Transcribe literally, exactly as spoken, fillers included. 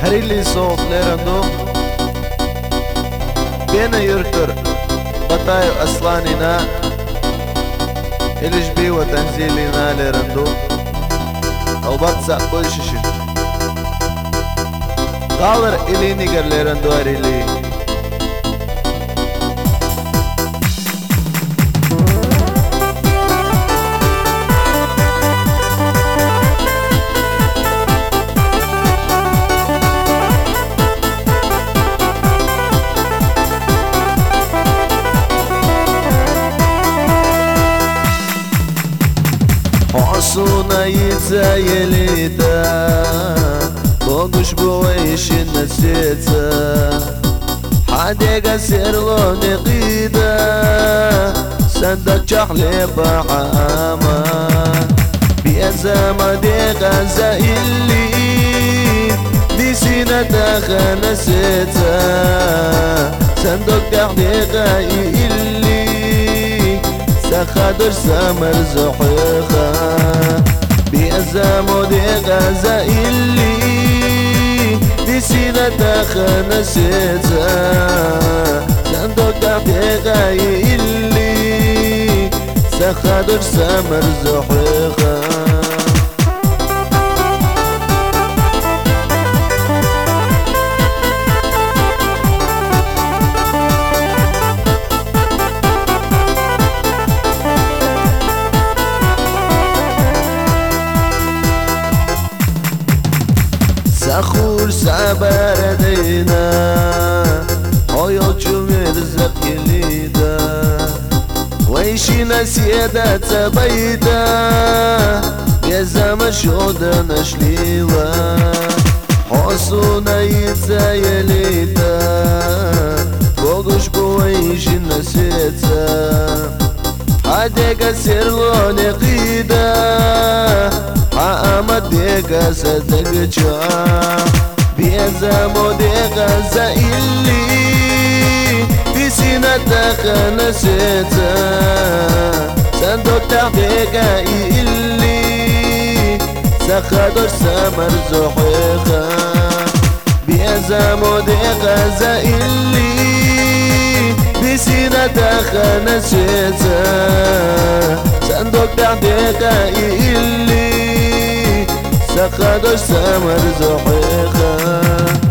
هريلي صوت ليرندو بينا يركر بطايو أصلاننا إلش بي وتنزيلنا ليرندو أو بطسع بوششن غالر إلي نيجر ليرندو هريلي حصونا يتايليتا بوغش بويش نسيتا حديقة سيرلو نقيدا سندك شحلي بعاما بيزاما ديقا زايلي دي سينا داخا نسيتا سندك دحديقا إلي سخادر سامر زحيخا بيأزامو ديقا زايلي دي سينا داخا نسيتا سندوك دحديقا إلي سخادر سامر زحيخا سخور سابر دينا هايوچو مرزق يليدا ويشي نسيدا تبيدا يزام شودا نشليوا حصونا يتزا يليدا فوقش بويشي نسيتا حديقة سيرلو نقيدا حامد ديقا صدقشا بيزامو ديقا زايلي في سينا داخا نسيتا صندوق تحديقا إلي سخادر سامر زحيخا بيزامو ديقا زايلي في سينا داخا نسيتا صندوق تحديقا إلي سخادر سامر زحيخا